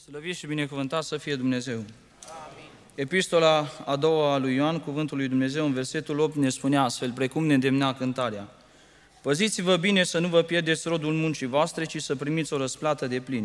Slăvit și binecuvântat să fie Dumnezeu! Amin. Epistola a doua a lui Ioan, cuvântul lui Dumnezeu, în versetul 8 ne spune astfel, precum ne îndemna cântarea: păziți-vă bine să nu vă pierdeți rodul muncii voastre, ci să primiți o răsplată deplină.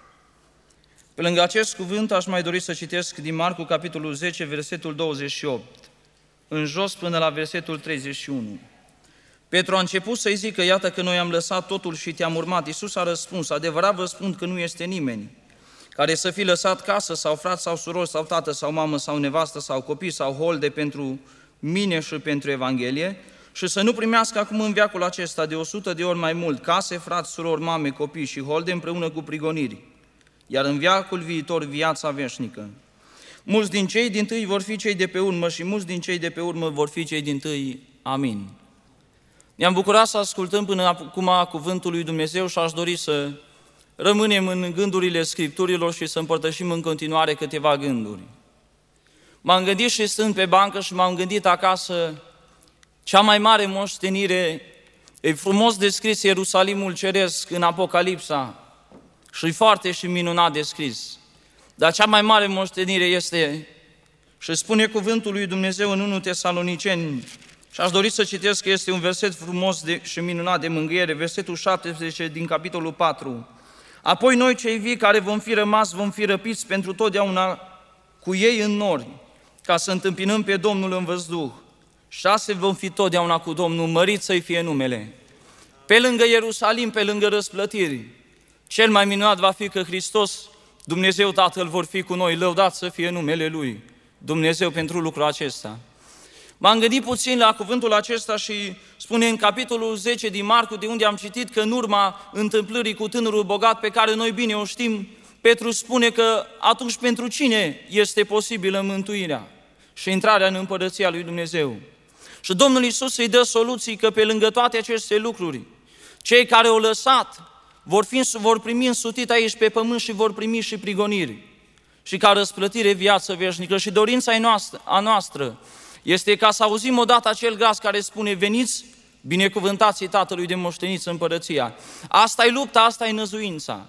Pe lângă acest cuvânt aș mai dori să citesc din Marcu, capitolul 10, versetul 28, în jos până la versetul 31. Petru a început să-i zică, iată că noi am lăsat totul și te-am urmat. Iisus a răspuns, adevărat vă spun că nu este nimeni care să fi lăsat casă sau frați sau surori sau tată sau mamă sau nevastă sau copii sau holde pentru mine și pentru Evanghelie și să nu primească acum în veacul acesta de 100 de ori mai mult case, frați, surori, mame, copii și holde împreună cu prigoniri, iar în veacul viitor viața veșnică. Mulți din cei dintâi vor fi cei de pe urmă și mulți din cei de pe urmă vor fi cei dintâi. Amin. Ne-am bucurat să ascultăm până acum cuvântul lui Dumnezeu și aș dori să rămânem în gândurile Scripturilor și să împărtășim în continuare câteva gânduri. M-am gândit și stând pe bancă și m-am gândit acasă, cea mai mare moștenire, e frumos descris Ierusalimul Ceresc în Apocalipsa și foarte și minunat descris. Dar cea mai mare moștenire este, și spune cuvântul lui Dumnezeu în 1 Tesaloniceni, și aș dori să citesc că este un verset frumos și minunat de mângâiere, versetul 17 din capitolul 4. Apoi noi cei vii care vom fi rămas, vom fi răpiți pentru totdeauna cu ei în nori, ca să întâmpinăm pe Domnul în văzduh. 6 vom fi totdeauna cu Domnul, mărit să-i fie numele. Pe lângă Ierusalim, pe lângă răsplătiri, cel mai minunat va fi că Hristos, Dumnezeu Tatăl, vor fi cu noi, lăudat să fie numele Lui, Dumnezeu, pentru lucrul acesta. M-am gândit puțin la cuvântul acesta și spune în capitolul 10 din Marcu, de unde am citit că în urma întâmplării cu tânărul bogat, pe care noi bine o știm, Petru spune că atunci pentru cine este posibilă mântuirea și intrarea în împărăția lui Dumnezeu. Și Domnul Iisus îi dă soluții că pe lângă toate aceste lucruri, cei care au lăsat vor primi însutit aici pe pământ și vor primi și prigoniri și ca răsplătire viață veșnică. Și dorința a noastră este ca să auzim odată acel glas care spune, veniți, binecuvântații Tatălui de moșteniți împărăția. Asta e lupta, asta e năzuința.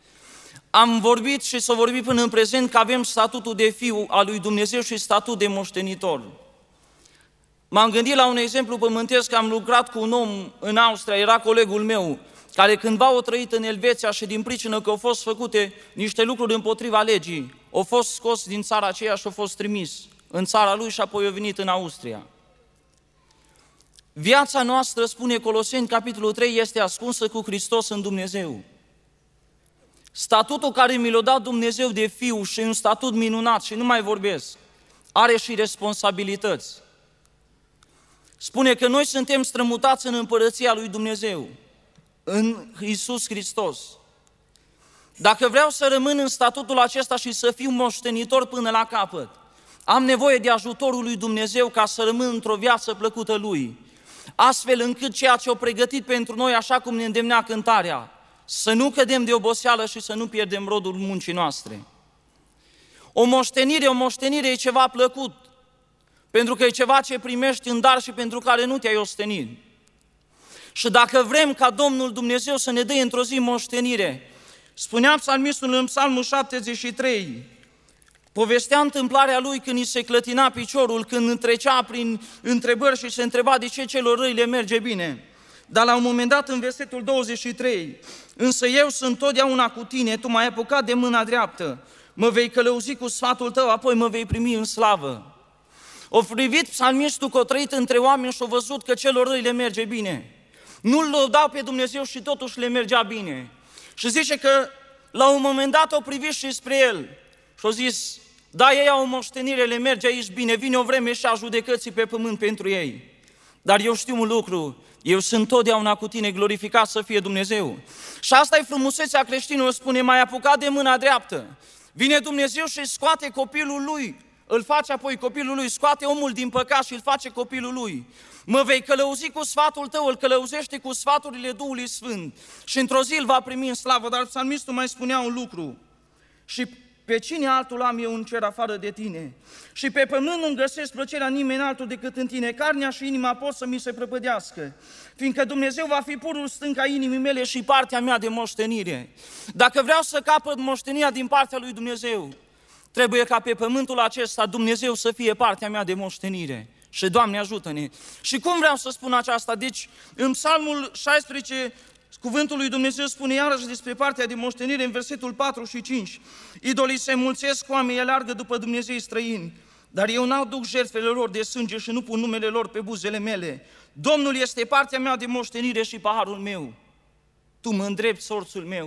Am vorbit și s-a vorbit până în prezent că avem statutul de fiu al lui Dumnezeu și statut de moștenitor. M-am gândit la un exemplu pământesc, că am lucrat cu un om în Austria, era colegul meu, care cândva a trăit în Elveția și din pricină că au fost făcute niște lucruri împotriva legii, a fost scos din țara aceea și a fost trimis în țara lui și apoi a venit în Austria. Viața noastră, spune Coloseni, capitolul 3, este ascunsă cu Hristos în Dumnezeu. Statutul care mi l-a dat Dumnezeu de fiu și un statut minunat, și nu mai vorbesc, are și responsabilități. Spune că noi suntem strămutați în împărăția lui Dumnezeu, în Iisus Hristos. Dacă vreau să rămân în statutul acesta și să fiu moștenitor până la capăt, am nevoie de ajutorul lui Dumnezeu ca să rămân într-o viață plăcută Lui, astfel încât ceea ce a pregătit pentru noi, așa cum ne îndemnea cântarea, să nu cădem de oboseală și să nu pierdem rodul muncii noastre. O moștenire e ceva plăcut, pentru că e ceva ce primești în dar și pentru care nu te-ai ostenit. Și dacă vrem ca Domnul Dumnezeu să ne dea într-o zi moștenire, spunea psalmistul în Psalmul 73, povestea întâmplarea lui când îi se clătina piciorul, când trecea prin întrebări și se întreba de ce celor răi le merge bine. Dar la un moment dat, în versetul 23, însă eu sunt totdeauna cu tine, tu m-ai apucat de mâna dreaptă, mă vei călăuzi cu sfatul tău, apoi mă vei primi în slavă. O privit psalmistul că a trăit între oameni și a văzut că celor răi le merge bine. Nu-L lăudau pe Dumnezeu și totuși le mergea bine. Și zice că la un moment dat o privit și spre el și a zis, da, ei au o moștenire, le merge aici bine, vine o vreme și a judecății pe pământ pentru ei. Dar eu știu un lucru, eu sunt totdeauna cu tine, glorificat să fie Dumnezeu. Și asta e frumusețea creștinului, spune, m-ai apucat de mâna dreaptă. Vine Dumnezeu și scoate copilul lui, îl face apoi copilul lui, scoate omul din păcat și îl face copilul lui. Mă vei călăuzi cu sfatul tău, îl călăuzește cu sfaturile Duhului Sfânt și într-o zi îl va primi în slavă. Dar psalmistul mai spunea un lucru și pe cine altul am eu în cer afară de tine? Și pe pământ nu găsesc plăcerea nimeni altul decât în tine. Carnea și inima pot să mi se prăpădească, fiindcă Dumnezeu va fi purul stânca inimii mele și partea mea de moștenire. Dacă vreau să capăt moștenirea din partea lui Dumnezeu, trebuie ca pe pământul acesta Dumnezeu să fie partea mea de moștenire. Și Doamne ajută-ne! Și cum vreau să spun aceasta? Deci, în Psalmul 16, cuvântul lui Dumnezeu spune iarăși despre partea de moștenire în versetul 4 și 5. Idolii se mulțesc, oamenii aleargă după Dumnezei străini, dar eu n-aduc jertfele lor de sânge și nu pun numele lor pe buzele mele. Domnul este partea mea de moștenire și paharul meu. Tu mă îndrepți, sorțul meu.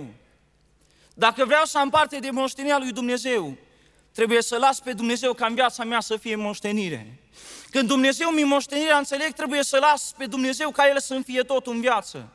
Dacă vreau să am parte de moștenirea lui Dumnezeu, trebuie să las pe Dumnezeu ca în viața mea să fie moștenire. Când Dumnezeu mi-i moștenirea, înțeleg, trebuie să las pe Dumnezeu ca El să-mi fie tot în viață.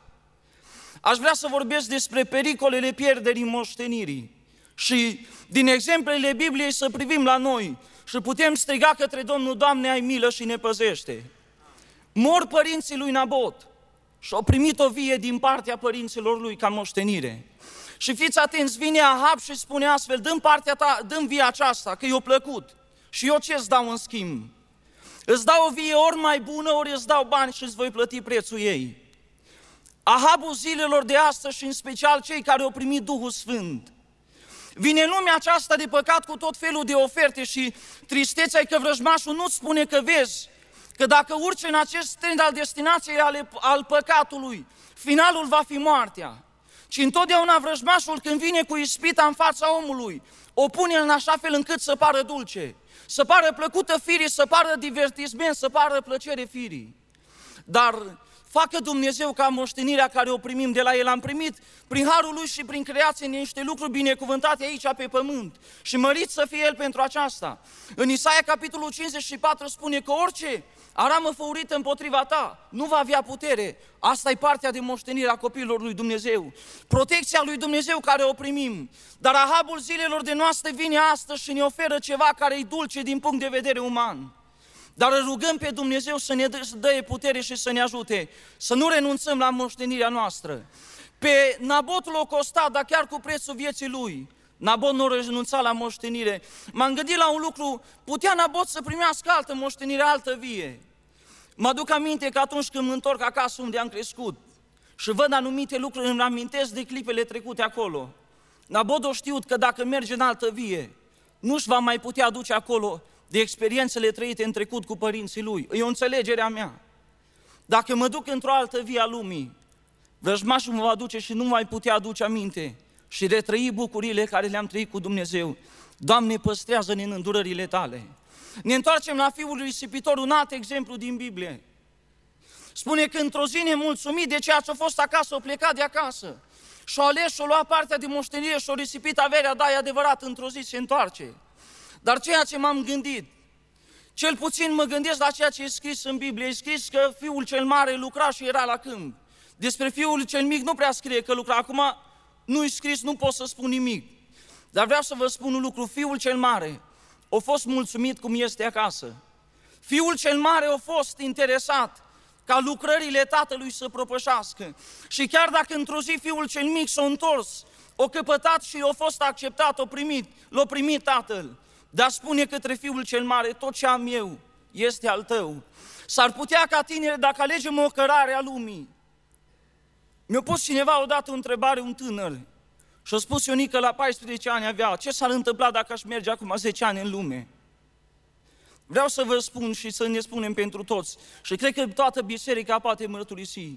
Aș vrea să vorbesc despre pericolele pierderii moștenirii și din exemplele Bibliei să privim la noi și putem striga către Domnul: Doamne, ai milă și ne păzește. Mor părinții lui Nabot și au primit o vie din partea părinților lui ca moștenire. Și fiți atenți, vine Ahab și spune astfel: dă-mi partea ta, dă-mi via aceasta, că i-a plăcut. Și eu ce îți dau în schimb? Îți dau o vie ori mai bună, ori îți dau bani și îți voi plăti prețul ei. Ahabul zilelor de astăzi și în special cei care au primit Duhul Sfânt. Vine lumea aceasta de păcat cu tot felul de oferte și tristețea e că vrăjmașul nu-ți spune că vezi, că dacă urci în acest trend al destinației al păcatului, finalul va fi moartea. Și întotdeauna vrăjmașul, când vine cu ispita în fața omului, o pune în așa fel încât să pară dulce, să pară plăcută firii, să pară divertisment, să pară plăcere firii. Dar facă Dumnezeu ca moștenirea care o primim de la El. Am primit prin harul Lui și prin creație niște lucruri binecuvântate aici pe pământ. Și mărit să fie El pentru aceasta. În Isaia capitolul 54 spune că orice aramă făurită împotriva ta nu va avea putere. Asta e partea de moștenire a copiilor lui Dumnezeu. Protecția lui Dumnezeu care o primim. Dar Ahabul zilelor de noastre vine astăzi și ne oferă ceva care e dulce din punct de vedere uman. Dar îl rugăm pe Dumnezeu să ne dă putere și să ne ajute, să nu renunțăm la moștenirea noastră. Pe Nabot l-a costat, dar chiar cu prețul vieții lui. Nabot nu a renunțat la moștenire. M-am gândit la un lucru: putea Nabot să primească altă moștenire, altă vie. Mă aduc aminte că atunci când mă întorc acasă unde am crescut și văd anumite lucruri, îmi amintesc de clipele trecute acolo. Nabot a știut că dacă merge în altă vie, nu-și va mai putea aduce acolo de experiențele trăite în trecut cu părinții lui. E o înțelegere a mea. Dacă mă duc într-o altă vie a lumii, vrăjmașul mă va duce și nu mai putea aduce aminte și retrăi bucuriile care le-am trăit cu Dumnezeu. Doamne, păstrează-ne în îndurările Tale. Ne întoarcem la fiul risipitor, un alt exemplu din Biblie. Spune că într-o zi, nemulțumit de ceea ce a fost acasă, a plecat de acasă și-a ales și-a luat partea de moștenire și-a risipit averea, da, e adevărat, într-o zi se întoarce. Dar ceea ce m-am gândit, cel puțin mă gândesc la ceea ce e scris în Biblie. E scris că fiul cel mare lucra și era la câmp. Despre fiul cel mic nu prea scrie că lucra. Acum nu-i scris, nu pot să spun nimic. Dar vreau să vă spun un lucru: fiul cel mare a fost mulțumit cum este acasă. Fiul cel mare a fost interesat ca lucrările tatălui să propășească. Și chiar dacă într-o zi fiul cel mic s-a întors, o căpătat și a fost acceptat, l-a primit tatăl. Dar spune către fiul cel mare: tot ce am eu este al tău. S-ar putea ca tineri, dacă alegem o cărare a lumii. Mi-a pus cineva odată o întrebare, un tânăr, și a spus: Ionică, la 14 ani avea, ce s-ar întâmpla dacă aș merge acum 10 ani în lume? Vreau să vă spun și să ne spunem pentru toți, și cred că toată biserica poate mărturisi.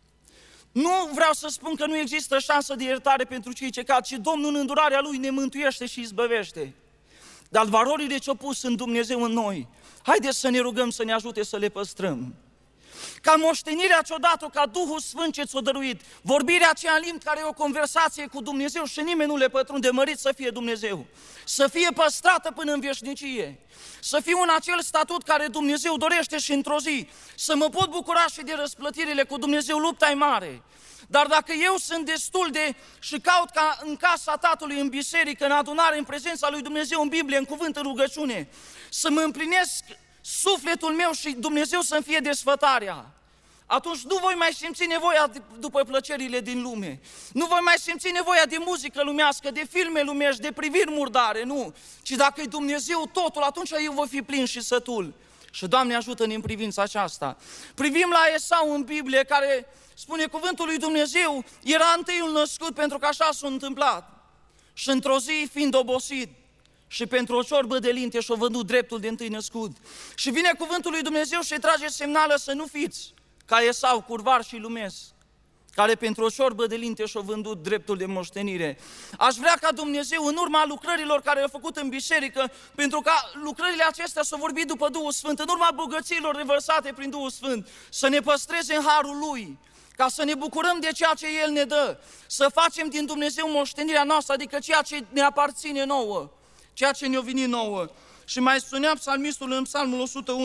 Nu vreau să spun că nu există șansă de iertare pentru cei ce cad, ci Domnul în îndurarea Lui ne mântuiește și izbăvește. Dar valorile ce-au pus în Dumnezeu în noi, haideți să ne rugăm să ne ajute să le păstrăm. Ca moștenirea ce-o dat-o, ca Duhul Sfânt ce ți-o dăruit, vorbirea aceea în limbi care e o conversație cu Dumnezeu și nimeni nu le pătrunde, mărit să fie Dumnezeu, să fie păstrată până în veșnicie, să fiu în acel statut care Dumnezeu dorește și într-o zi să mă pot bucura și de răsplătirile cu Dumnezeu. Lupta e mare. Dar dacă eu sunt destul de și caut ca în casa Tatălui, în biserică, în adunare, în prezența lui Dumnezeu, în Biblie, în cuvânt, în rugăciune, să mă împlinesc sufletul meu și Dumnezeu să-mi fie desfătarea, atunci nu voi mai simți nevoia după plăcerile din lume. Nu voi mai simți nevoia de muzică lumească, de filme lumești, de priviri murdare, nu. Ci dacă e Dumnezeu totul, atunci eu voi fi plin și sătul. Și Doamne ajută-ne în privința aceasta. Privim la Esau în Biblie, care spune cuvântul lui Dumnezeu, era întâiul născut pentru că așa s-a întâmplat. Și într-o zi, fiind obosit, și pentru o ciorbă de linte și-a vândut dreptul de întâi născut. Și vine cuvântul lui Dumnezeu și trage semnală să nu fiți ca Esau, curvar și lumesc, care pentru o ciorbă de linte și-a vândut dreptul de moștenire. Aș vrea ca Dumnezeu, în urma lucrărilor care le-a făcut în biserică, pentru ca lucrările acestea să vorbim după Duhul Sfânt, în urma bogățiilor revărsate prin Duhul Sfânt, să ne păstreze în harul Lui, ca să ne bucurăm de ceea ce El ne dă, să facem din Dumnezeu moștenirea noastră, adică ceea ce ne aparține nouă, ceea ce ne-a venit nouă. Și mai spunea psalmistul în psalmul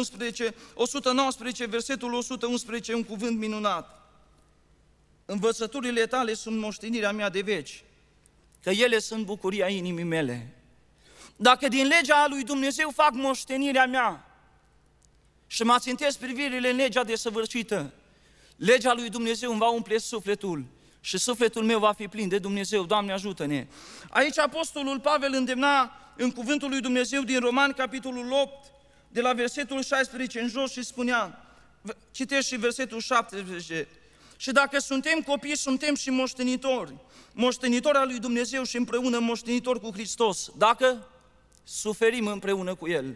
119, versetul 111, un cuvânt minunat. Învățăturile tale sunt moștenirea mea de veci, că ele sunt bucuria inimii mele. Dacă din legea lui Dumnezeu fac moștenirea mea și mă țintesc privirile în legea desăvârșită, legea lui Dumnezeu îmi va umple sufletul și sufletul meu va fi plin de Dumnezeu. Doamne, ajută-ne! Aici apostolul Pavel îndemna în cuvântul lui Dumnezeu din Romani, capitolul 8, de la versetul 16 în jos și spunea, citesc și versetul 17, și dacă suntem copii, suntem și moștenitori, moștenitori al lui Dumnezeu și împreună moștenitori cu Hristos, dacă suferim împreună cu El.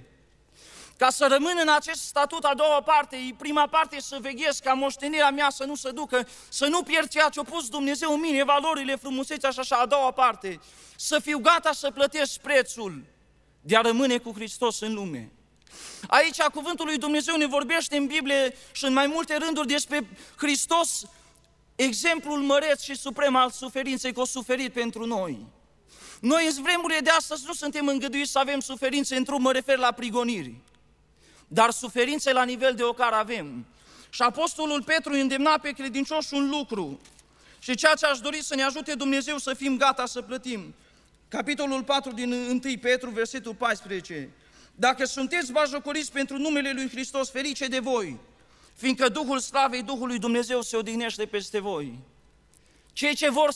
Ca să rămân în acest statut, a doua parte, prima parte să veghez ca moștenirea mea să nu se ducă, să nu pierd ceea ce a pus Dumnezeu în mine, valorile, frumusețea și așa, a doua parte, să fiu gata să plătesc prețul de a rămâne cu Hristos în lume. Aici cuvântul lui Dumnezeu ne vorbește în Biblie și în mai multe rânduri despre Hristos, exemplul măreț și suprem al suferinței, că a suferit pentru noi. Noi în vremurile de astăzi nu suntem îngăduiți să avem suferințe în trup, mă refer la prigoniri, dar suferințe la nivel de ocar avem. Și apostolul Petru îndemna pe credincioși un lucru și ceea ce aș dori să ne ajute Dumnezeu să fim gata să plătim. Capitolul 4 din 1 Petru, versetul 14. Dacă sunteți batjocoriți pentru numele lui Hristos, ferice de voi, fiindcă Duhul Slavei, Duhul lui Dumnezeu se odihnește peste voi. Cei ce vor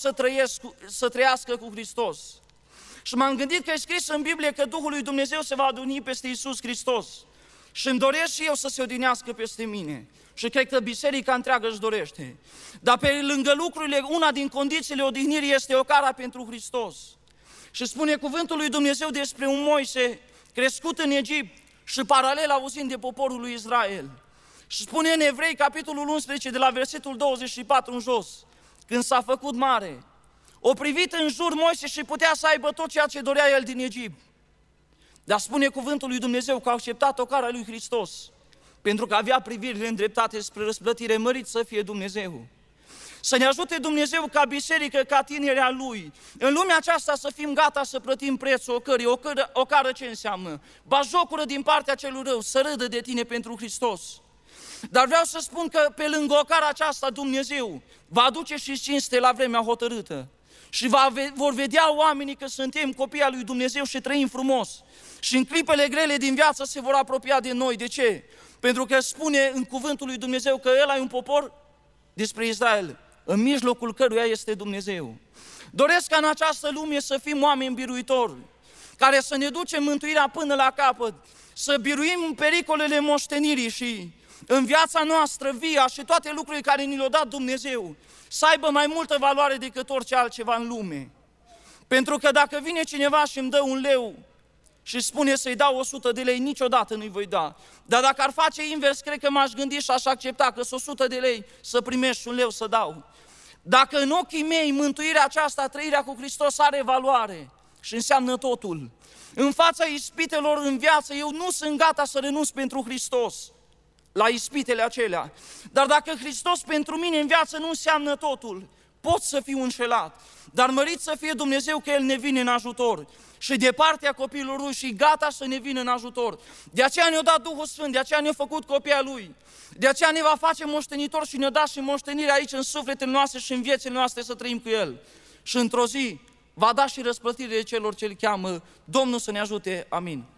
să trăiască cu Hristos. Și m-am gândit că e scris în Biblie că Duhul lui Dumnezeu se va odihni peste Iisus Hristos. Și îmi doresc și eu să se odihnească peste mine. Și cred că biserica întreagă își dorește. Dar pe lângă lucrurile, una din condițiile odihnirii este ocara pentru Hristos. Și spune cuvântul lui Dumnezeu despre un Moise crescut în Egipt și paralel auzind de poporul lui Israel. Și spune în Evrei, capitolul 11, de la versetul 24 în jos, când s-a făcut mare, o privit în jur Moise și putea să aibă tot ceea ce dorea el din Egipt. Dar spune cuvântul lui Dumnezeu că a acceptat ocara lui Hristos, pentru că avea privirile îndreptate spre răsplătire, mărit să fie Dumnezeu. Să ne ajute Dumnezeu ca biserică, ca tinerea Lui, în lumea aceasta să fim gata să plătim prețul ocării. Ocară ce înseamnă? Batjocură din partea celui rău, să râdă de tine pentru Hristos. Dar vreau să spun că pe lângă ocara aceasta Dumnezeu va aduce și cinste la vremea hotărâtă. Și vor vedea oamenii că suntem copii al lui Dumnezeu și trăim frumos. Și în clipele grele din viață se vor apropia de noi. De ce? Pentru că spune în cuvântul lui Dumnezeu că El e un popor despre Israel, în mijlocul căruia este Dumnezeu. Doresc ca în această lume să fim oameni biruitori, care să ne ducem mântuirea până la capăt, să biruim pericolele moștenirii și în viața noastră via și toate lucrurile care ni le-a dat Dumnezeu, să aibă mai multă valoare decât orice altceva în lume. Pentru că dacă vine cineva și îmi dă 1 leu și spune să-i dau 100 de lei, niciodată nu-i voi da. Dar dacă ar face invers, cred că m-aș gândi și aș accepta că sunt 100 de lei să primești 1 leu să dau. Dacă în ochii mei mântuirea aceasta, trăirea cu Hristos are valoare și înseamnă totul. În fața ispitelor în viață, eu nu sunt gata să renunț pentru Hristos la ispitele acelea. Dar dacă Hristos pentru mine în viață nu înseamnă totul, pot să fiu înșelat. Dar mărit să fie Dumnezeu că El ne vine în ajutor. Și de partea copilului Lui și gata să ne vină în ajutor. De aceea ne-a dat Duhul Sfânt, de aceea ne-a făcut copii al Lui. De aceea ne va face moștenitori și ne-a dat și moștenire aici în sufletele noastre și în viețile noastre să trăim cu El. Și într-o zi va da și răsplătire celor ce îl cheamă. Domnul să ne ajute. Amin.